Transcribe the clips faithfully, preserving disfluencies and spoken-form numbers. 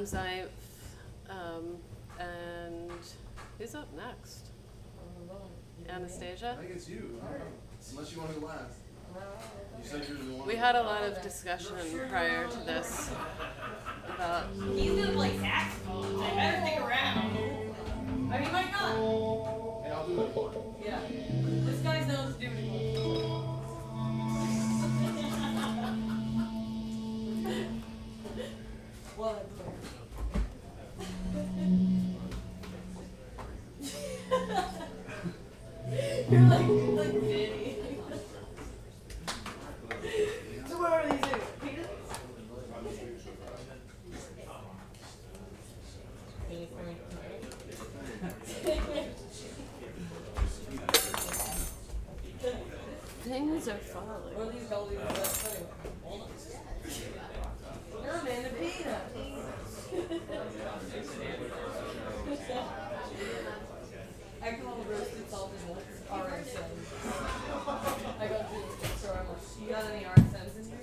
Adam Zife, um, and who's up next? Anastasia? I think it's you. I don't know. Unless you want to go last. You said you were the one. We had a lot of discussion prior to this about. He's gonna play saxophone. They better stick around. I mean, he might not. Hey, I'll do it. Yeah. This guy knows to do it. What? You're like, you're like Vinny. So what are these doing? Peter? Things are falling. What are these called? Walnuts. You're Amanda Peanut. I call roasted salted nuts R S Ms. I go to the store. I'm like, you got any R S Ms in here?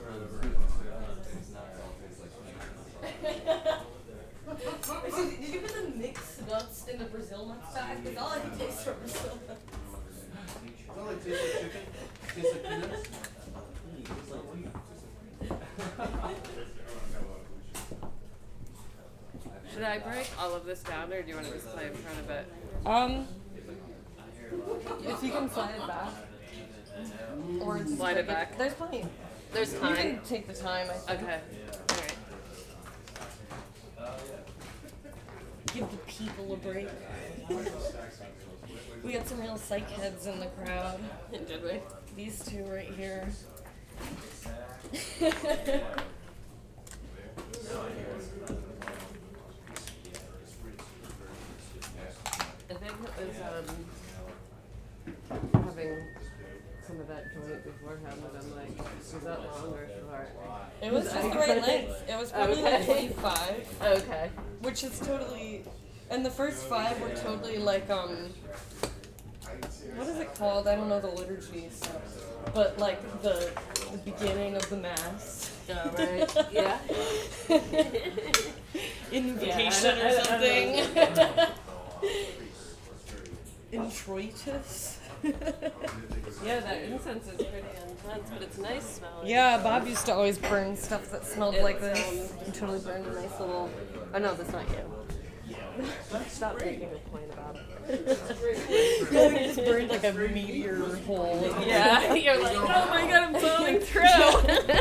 Excuse me, did you put the mixed nuts in the Brazil nuts bag? Because all I can taste are Brazil nuts. Does that like taste like chicken? Tastes like peanuts? Should I break all of this down, or do you want to just play in front of it? Um, if you can slide it back. Or just Slide it back. There's plenty. There's You time. can take the time, I think. Okay. All right. Give the people a break. We got some real psych heads in the crowd. Did we? These two right here. I think it was um, having some of that joint beforehand that I'm like, was that long or short? It was just the right length. It was probably like Okay. twenty-five, Okay. which is totally. And the first five were totally like um. What is it called? I don't know the liturgies, but like the the beginning of the mass. Oh, right. Yeah. Invocation Yeah, I or don't- I don't something. Introitus. Yeah, that incense is pretty intense, but it's nice smelling. Yeah, Bob used to always burn stuff that smelled It's, like this. um, He totally burned a nice little. Oh no, that's not you. Stop making a point about it. Yeah, he just burned like a meteor hole. Yeah, you're like, oh my god, I'm falling through.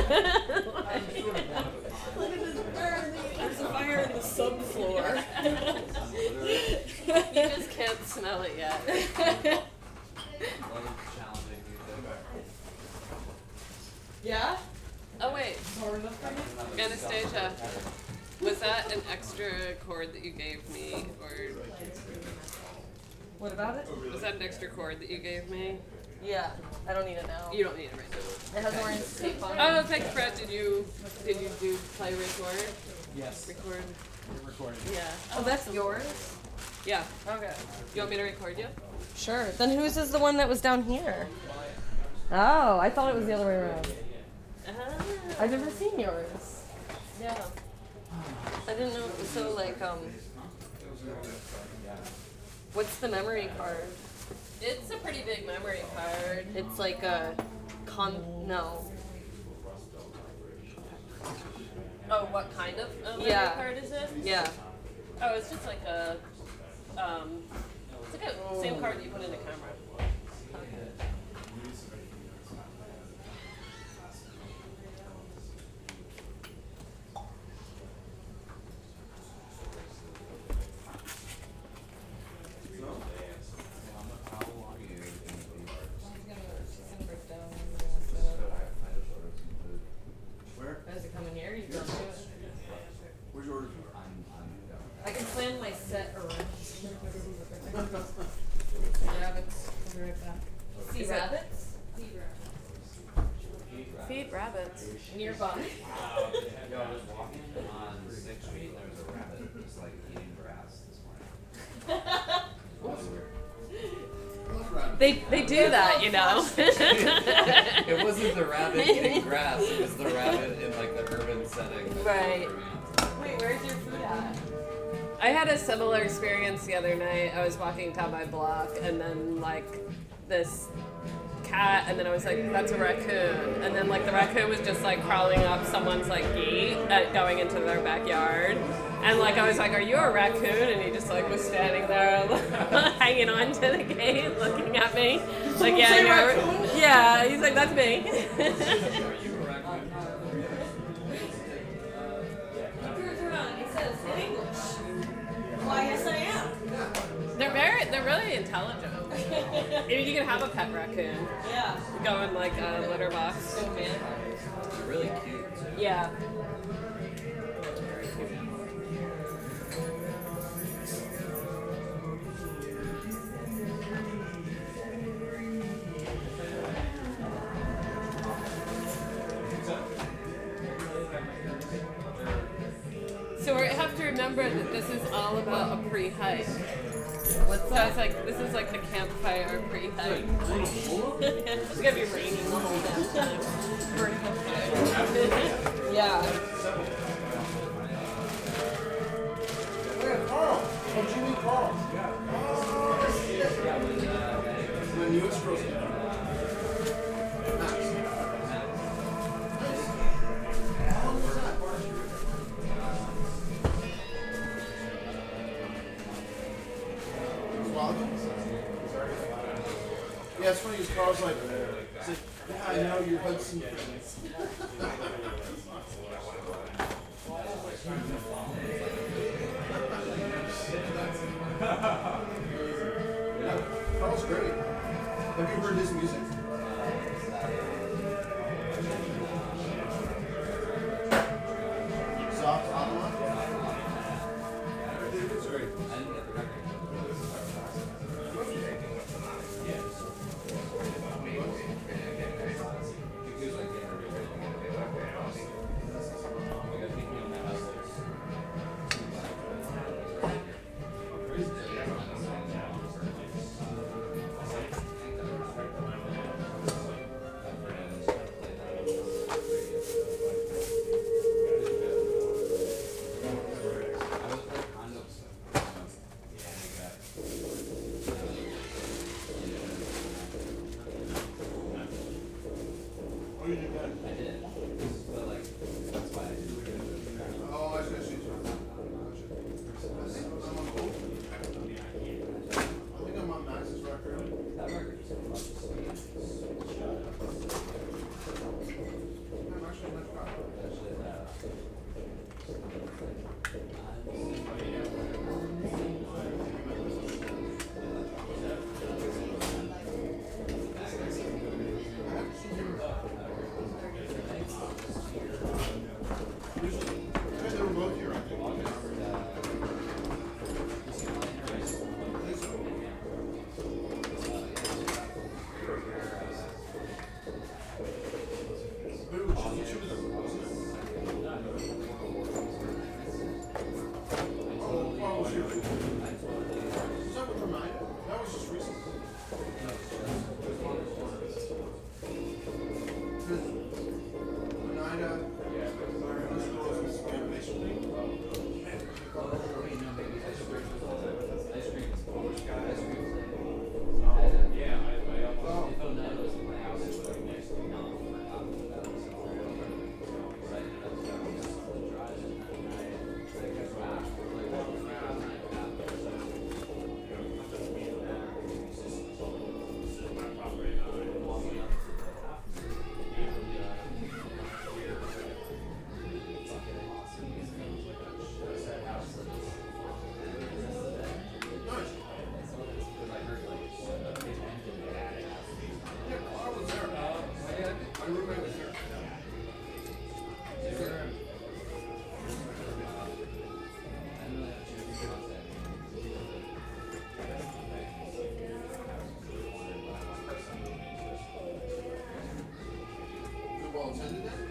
There's a fire in the subfloor. You just can't smell it yet. Yeah? Oh wait, Hard enough for you? Anastasia, was that an extra cord that you gave me, or What about it? was that an extra cord that you gave me? Yeah, I don't need it now. You don't need it right now. It has orange tape on it. Oh, thanks, Brett. Did you did you do play record? Yes, Record. we're recording. Yeah. Oh, that's yours? Yeah. Okay. You want me to record you? Sure. Then whose is the one that was down here? Oh, I thought it was the other way around. Ah. I've never seen yours. Yeah. I didn't know it was so like, um... What's the memory card? It's a pretty big memory card. It's like a con... No. Oh, what kind of uh, memory Yeah. card is it? Yeah. Oh, it's just like a, um, it's like a same card that you put in the camera. Where? As you come in here, you don't do it. Where's your order? I can plan my set around. Rabbits. I'll be right back. See Is it- rabbits? Feed rabbits. Nearby. Yo, I was walking on Sixth Street and there was a rabbit just like eating grass this morning. They they do that, you know. It wasn't the rabbit eating grass, it was the rabbit in like the urban setting. Right. Wait, Wait, where's your food at? I had a similar experience the other night. I was walking down my block, and then like this cat, and then I was like, "That's a raccoon," and then like the raccoon was just like crawling up someone's like gate, uh, going into their backyard, and like I was like, "Are you a raccoon?" And he just like was standing there, hanging on to the gate, looking at me, like, "Yeah, Say you're, raccoon? yeah." He's like, "That's me." Turn on. It says in English. Why, yes, I am. They're very, they're really intelligent. Maybe you can have a pet raccoon. Yeah. Go in like a litter box. So man. They're really cute too. Yeah. Very cute. So we have to remember that this is all about a pre-hike. What's that? So it's like this is like the campfire pre-hike. It's gonna be raining the whole damn time. Vertical fire. Yeah. Where, Carl? Oh, Jimmy Carl. The newest girls. Nice. How long was that? Yeah, it's funny because Carl's like, he's like, yeah, I know your Hudson friends. Yeah, Carl's great. Have you heard his music? Soft Ottawa? It's great. Oh, I see, I see. I think I'm on Max's record. That record is a bunch of I'm actually much proud. Actually, that. Yeah, they were both here, I think. But it was just the two of them, wasn't it? Oh, Carl was here. Was that with Ramida? That was just recent. Ramida, this girl was basically. Nice. Yeah, Carl was there. My roommate was there. Good well attended then?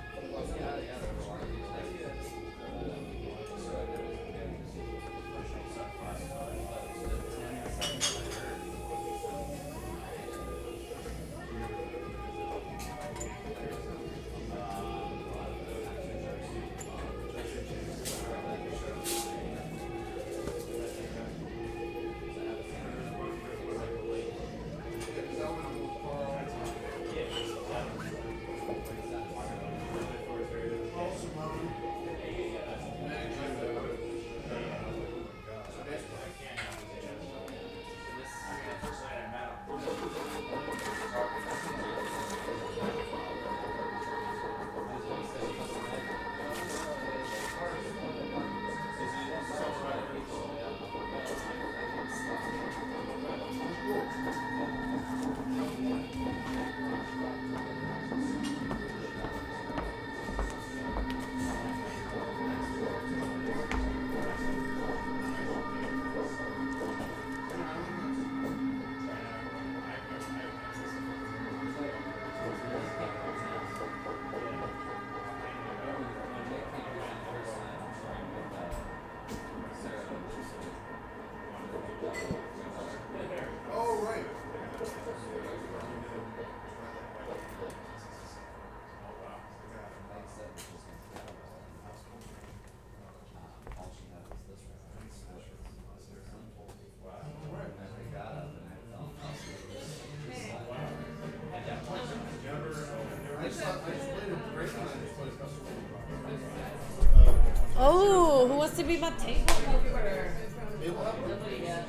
Oh, who wants to be my table helper? Nobody yet.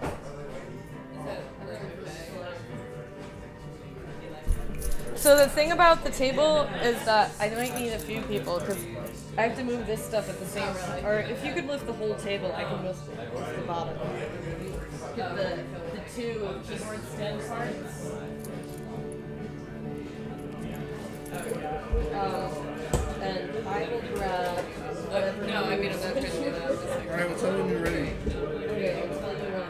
So the thing about the table is that I might need a few people because I have to move this stuff at the same time. Or if you could lift the whole table, I can lift, lift the bottom. Get the, the two keyboard stand parts. Um, and I will grab whatever. No, I mean, I'm not trying to do that. I'm just like, Alright, well, tell me when you're ready. Okay, I'll tell you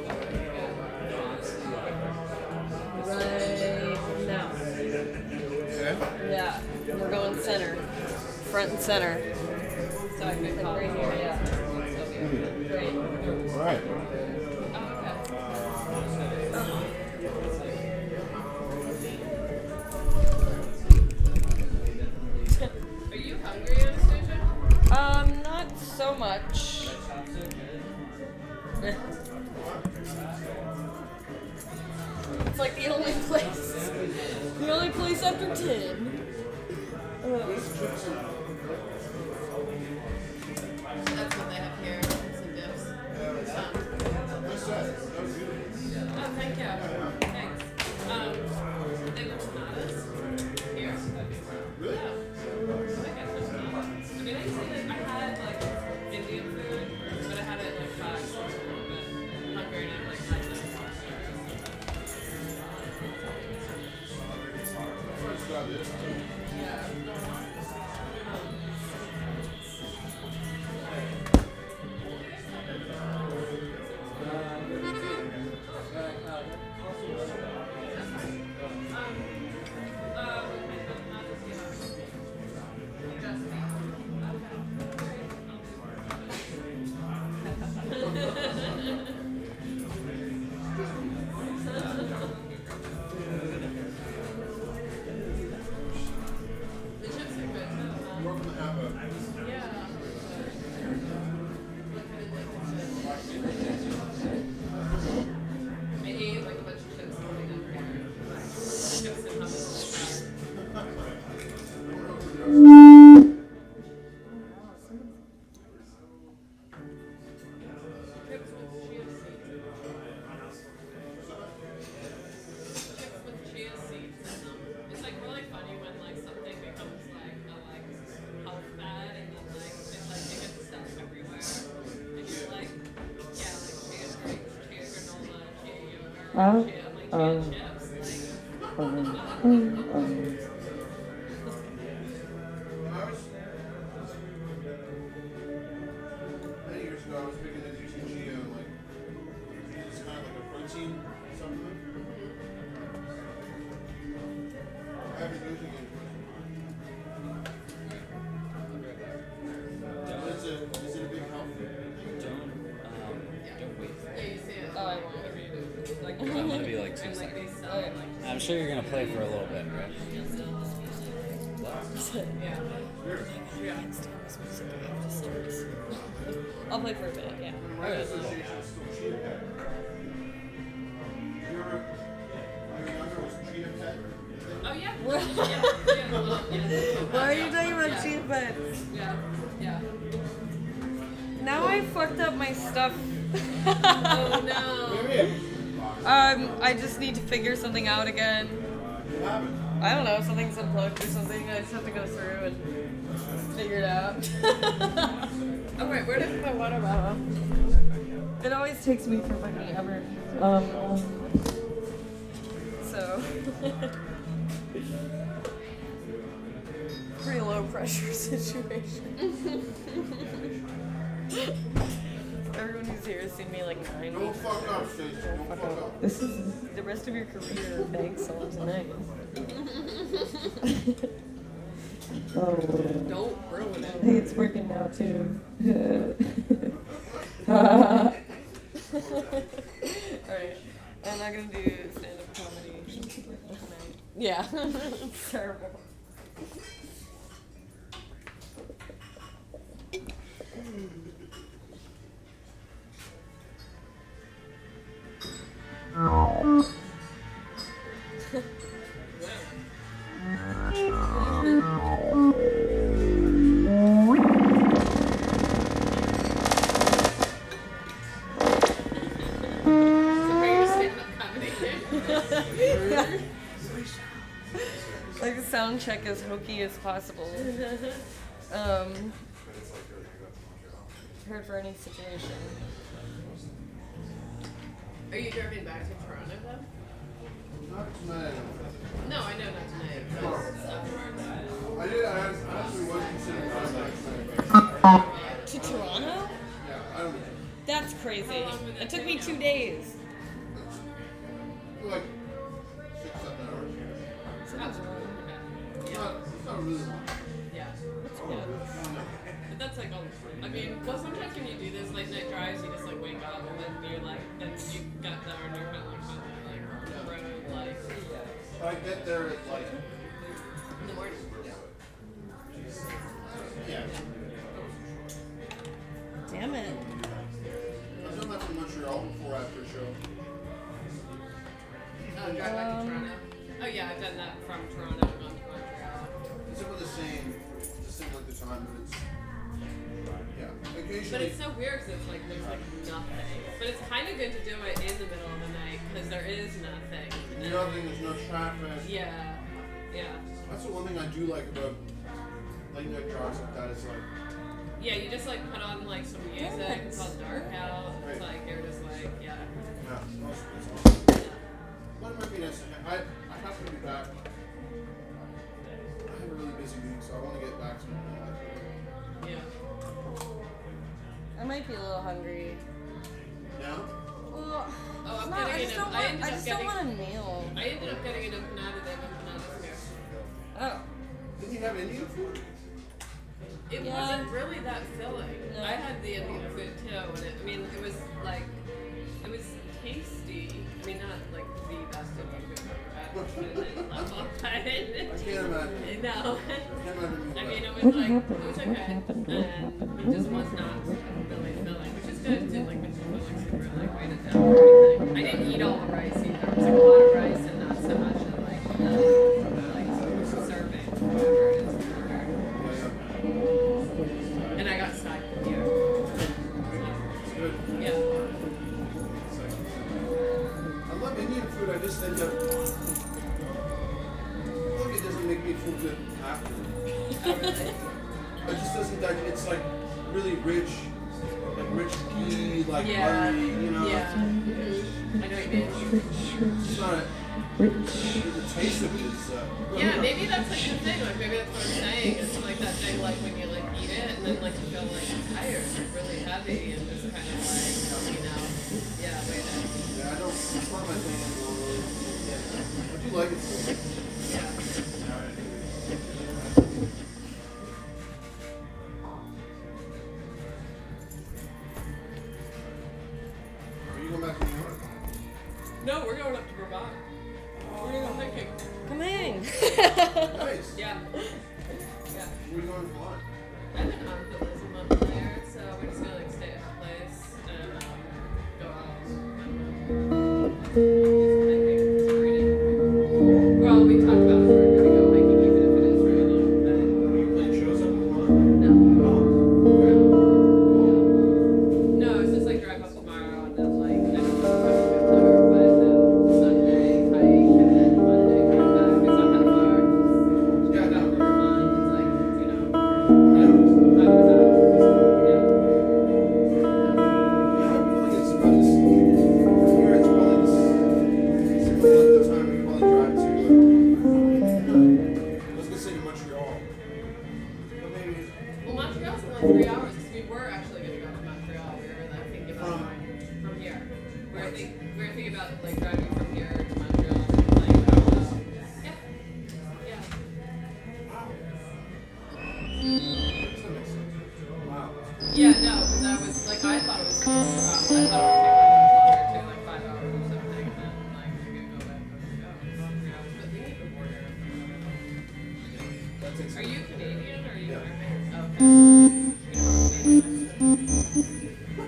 when. Right now. Okay? Yeah, we're going center. Front and center. so I could call Right here, yeah. Great. Alright. Are you hungry, Anastasia? Um, not so much. It's like the only place. The only place after ten. That's what they have here. Some dips. Um, oh, thank you. Thanks. Um, they were tomatoes. Here. Really? Yeah. I think I put tomatoes. I mean, I usually like, I had like Indian food, but I had it like five, so I was a little bit hungry and I'm like, I just yeah. The chips are good too. Welcome to have a. Yeah. I ate like a bunch of chips going over here. Chips and hummus. Chips with chia seeds. Chips with chia seeds in them. It's like really funny when like something becomes like a like health fad and then like it's like it gets stuff everywhere. And you're like, yeah, like chia drinks, chia granola, chia yogurt, Uh, chia like chia um, chips. Like Um, um, Many years ago, I was big into using chia, like, it's kind of like a protein supplement. I haven't been using it. Is it, is it a big help? Don't, um, don't wait for yeah, it. you see it. Oh, I won't. Like I'm gonna be like two and like seconds. they sell it, like I'm sure you're gonna play for a little bit, right? yeah. I'll play for a bit, yeah. My association is still chia pet. You ever, when you were younger, was chia pet? Oh yeah. yeah. Yeah. Well, yeah. Why are you talking about Yeah. chia pets? Yeah. Yeah. Now I fucked up my stuff. Oh no. Maybe. Um, I just need to figure something out again. What happened? I don't know, something's unplugged or something. I just have to go through and figure it out. Oh wait, where did my water bottle? It always takes me forever. Um, so. Pretty low pressure situation. Everyone who's here has seen me like nine. Don't fuck up, Stacey. Don't fuck up. This is the rest of your career. Thanks a lot tonight. Oh. Don't ruin I it. think it's working now too. Alright. I'm not gonna do stand-up comedy tonight. Yeah. It's terrible. Like the sound check as hokey as possible. Um, prepared for any situation. Are you driving back to Toronto though? Not tonight. No, I know not tonight. But afterwards. I did. I actually was considering going back tonight. To Toronto? Yeah, I don't know. That's crazy. It took me two days. Like six, seven hours. Sounds wrong. It's not, it's not really long. Yeah. Yeah. But that's like all. I mean, well, sometimes when you do this late night drives, you just like wake up and then you're like, then you got there and you're kind of like, on like the road, like I get there at like in the morning. yeah. Damn it. I've done that from Montreal before after a show. Oh, drive back to Um, Toronto. Oh yeah, I've done that from Toronto and gone to Montreal. It's about the same, the same length of time, but it's yeah. Occasionally. But it's so weird because it's like there's like nothing. But it's kind of good to do it in the middle of the night because there is nothing. And- nothing. There's no traffic. Yeah, yeah, That's the one thing I do like about late night drives like that is like yeah. You just like put on like some music. It's all dark out. It's Right. like you're just like yeah. yeah. It's awesome. It's awesome. Well, it might be nice. to ha- I I have to be back. I have a really busy week, so I want to get back to it. Yeah. I might be a little hungry. Yeah. Well, Oh, I'm no, getting I just an- don't I want. ended I up just getting- don't want a meal. I ended up getting an empanada. They have empanadas here. Oh. Didn't you have Indian food? It Yeah. wasn't really that filling. No. I had the Indian food too, and it, I mean, it was like, it was tasty. I mean, not like the best Indian food I've ever had. Level, but I can't imagine. no. I can't imagine. I mean, it was What like, happened? it was What okay, happened? What happened? and it What just was happened? not really filling, which is good too. Like when you put like super like weight it down or anything. I didn't eat all the rice either. It was like a lot of rice and not so much of like the like serving, whatever it is. And I got side here. It's good. Yeah. I love Indian food. I just end up. Look, it doesn't make me feel good after. It just doesn't. That it's like really rich, like rich ghee, like Yeah. buttery. You know. Yeah. I know what you mean. It's not. The taste of it is. Uh, Yeah, maybe that's like the thing. Like maybe that's what I'm saying. It's like that thing, like when you like eat it and then like you feel like tired, like really heavy, and just kind of like you know, yeah, wait a Yeah, I don't. It's not my thing anymore. I do like it. So. yeah. Are you going back to New York? No, we're going up to Vermont. What are you thinking? Coming. Nice. Yeah. Yeah. Where are you going for lunch? I have an aunt that lives in Montpelier, so we're just gonna like stay at her place and um, go out. I don't know. Do some hiking, some reading. Well, we talked about if we're gonna go hiking even if it is raining, but Are you playing shows up in Vermont? no. Okay. No, it's just like drive up tomorrow and then like I don't know if I'm gonna go there, but then Sunday hike and then Monday come back. It's not that far. Yeah, no. Vermont, it's like you know, yeah, five hours out. Yeah. Yeah, I feel like it's about as here it's probably the same length of time we can probably drive to. Uh, I was gonna say to Montreal, but maybe Well, Montreal's in like three hours because we were actually going to go to Montreal. We were like thinking about From- going from here. We were, think, we were thinking about like driving from here to Montreal. And, like, I don't know. Yeah. Yeah. wow. That makes sense. Wow. Yeah, no, because I was like, I thought it was super long. I thought it would take like much longer, take like five hours or something. And then like we could go back and go. Three hours. But we need the border. That takes Are you Canadian or are you Yeah. American? Okay. You know what Canadian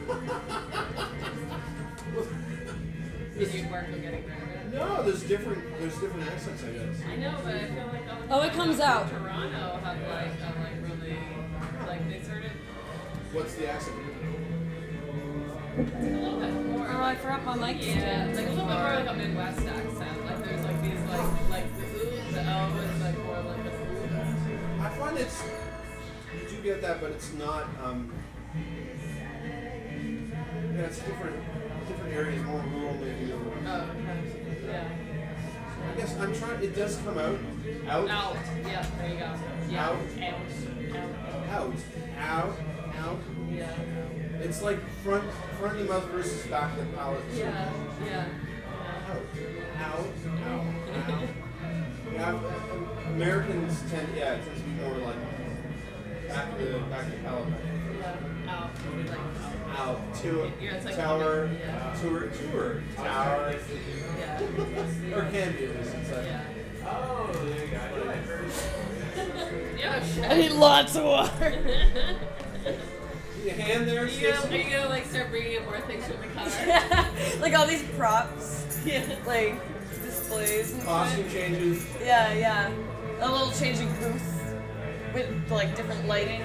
is? Did you work on getting rid of it? No, there's different there's different accents, I guess. I know, but I feel like all the Oh, it people comes from out. Toronto have like a like really like they sort of What's the accent? a little bit more. Oh, I forgot my mic Yeah, stand. like a little bit more like a Midwest accent. Like there's like these like like the ooh, the O is like more it's you do get that, but it's not. Um, yeah, it's different. Different areas, more rural maybe. Or, Oh, okay. Yeah. I guess I'm trying. It does come out. Out. Out. Yeah, there you go. Yeah. Out. Out. Out. Out. Out. Yeah. It's like front front of the mouth versus back of the palate. Yeah. Yeah. Out. Out. Out. Out. Yeah, um, Americans tend, yeah, it tends to be more like back of the back of the palate. Yeah. Out. Like out. Out. Tour. Yeah, it's like Tower. yeah. Tour. Tour. Tower. Yeah. Or can be. It's like. Yeah. Oh, there you go. Yeah, shit. I need lots of water. Your hand there, Are you gonna, are you gonna like start bringing in more things from the car? Like all these props, Yeah. like displays and Costume shit. changes. Yeah, yeah. A little changing booth with like different lighting.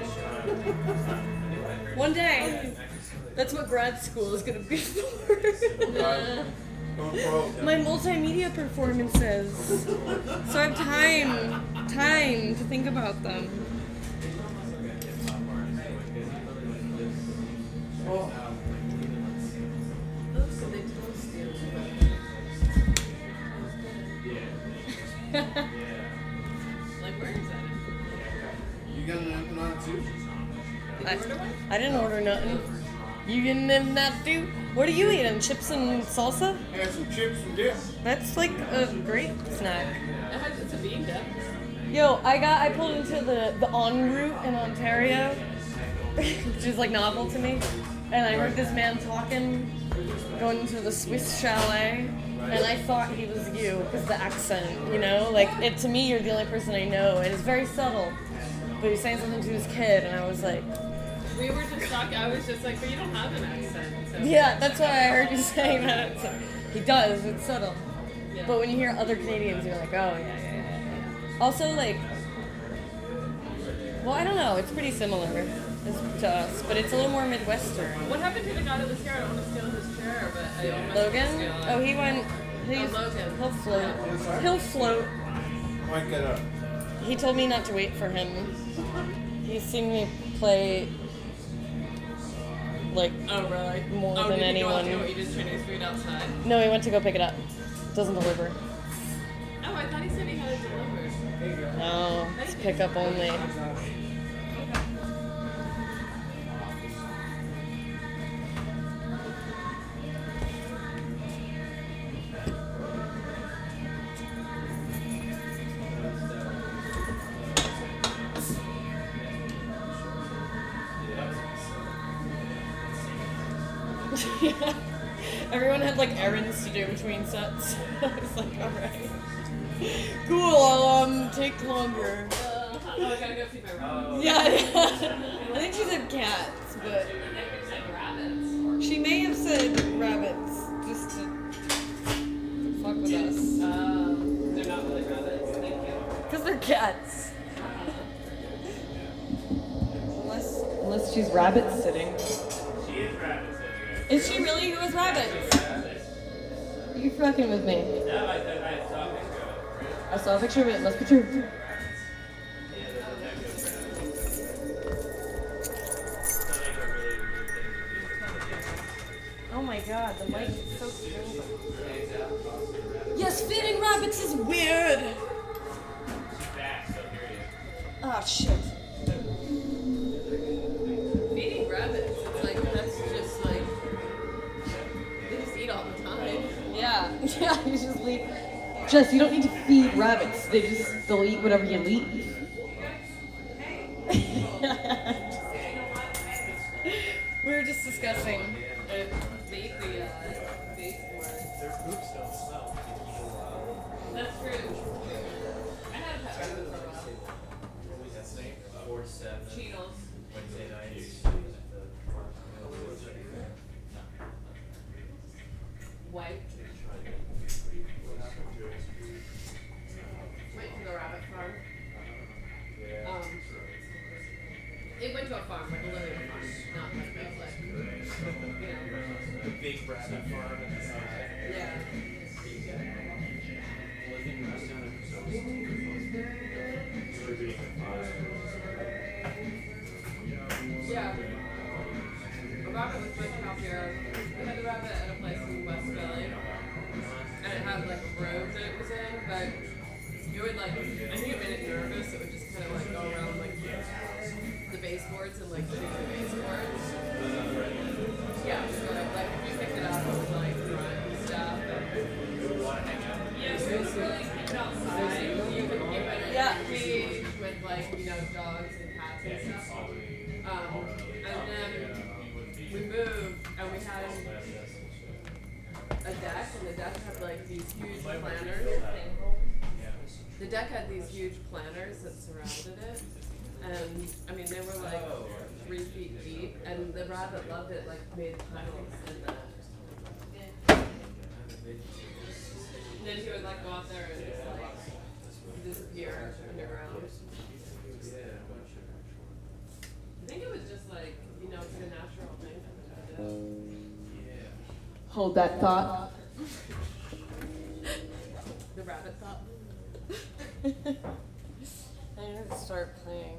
One day, that's what grad school is gonna be for. Going pro. My multimedia performances. So I have time, time to think about them. Well, Oh, so they toast you. Like, where is that? you got anything on it too? I, I didn't order nothing. You getting them that too? What are you eating? Chips and salsa? I got some chips and dip. That's like a great snack. It has, it's a bean dip. Yo, I got I pulled into the the en route in Ontario, which is like novel to me, and I heard this man talking, going to the Swiss chalet, and I thought he was you because the accent, you know, like it to me you're the only person I know, and it's very subtle. But he was saying something to his kid, and I was like, We were just talking, I was just like, but you don't have an accent. So. yeah, that's why I heard you saying that. It's like, he does, it's subtle. Yeah. But when you hear other Canadians, you're like, oh yeah, yeah, yeah, yeah. Also, like, well, I don't know, it's pretty similar as- to us, but it's a little more Midwestern. What happened to the guy that was here? I don't want to steal his chair, but I almost Logan? steal it. Oh, he went. He's, Oh, Logan. He'll float. He'll float. Might get up. He told me not to wait for him. He's seen me play like Oh, really? more oh, than did anyone. You go out to eat his Chinese food outside? No, he went to go pick it up. Doesn't deliver. Oh, I thought he said he had it delivered. No, it's pickup only. Yeah. Everyone had like errands to do between sets. I was like, alright. Cool, I'll um take longer. Uh, oh, I gotta go feed my rabbits. Yeah, yeah. I think she said cats, but Like rabbits. she may have said rabbits just to fuck with us. Um, they're not really rabbits. Thank you. Because they're cats. Unless, unless she's rabbit sitting. Is she really? Who is rabbits? You fucking with me. I saw a picture of it. It must be true. Oh my god, the mic is so cool. Yes, feeding rabbits is weird. Ah, shit. Feeding rabbits, it's like, that's just like, they just eat all the time. Yeah, yeah, you just leave. Jess, you don't need to feed rabbits. They just, they'll eat whatever you leave. We were just discussing. Uh, they eat the, uh, they eat the Their poop still smells. That's true. I had a pet rabbit for a while. That's like four seven. Cheetos. Wednesday nights. White. Went to the rabbit farm. Um, it went to a farm, like a living farm, not like a, like, you know. The big rabbit farm at the side. Yeah. Living restaurant. I think it made it nervous. It would just kind of like go around like the baseboards and like hitting the baseboards. Yeah, so like, like if you picked it up, it would like run and stuff. Yeah, so it's really keep it outside. You can keep it Yeah. cage with like, you know, dogs and cats and stuff. Um, and then we moved and we had a deck, and the deck had like these huge planters. The deck had these huge planters that surrounded it, and I mean they were like three feet deep, and the rabbit loved it, like made tunnels in that. And then he would like go out there and just like disappear underground. I think it was just like, you know, it's a natural thing for them to do. Hold that thought. The rabbit thought. I need to start playing.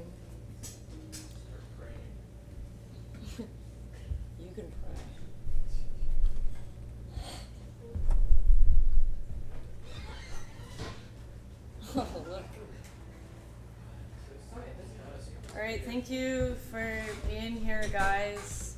You can pray. Oh, look. Alright, thank you for being here, guys.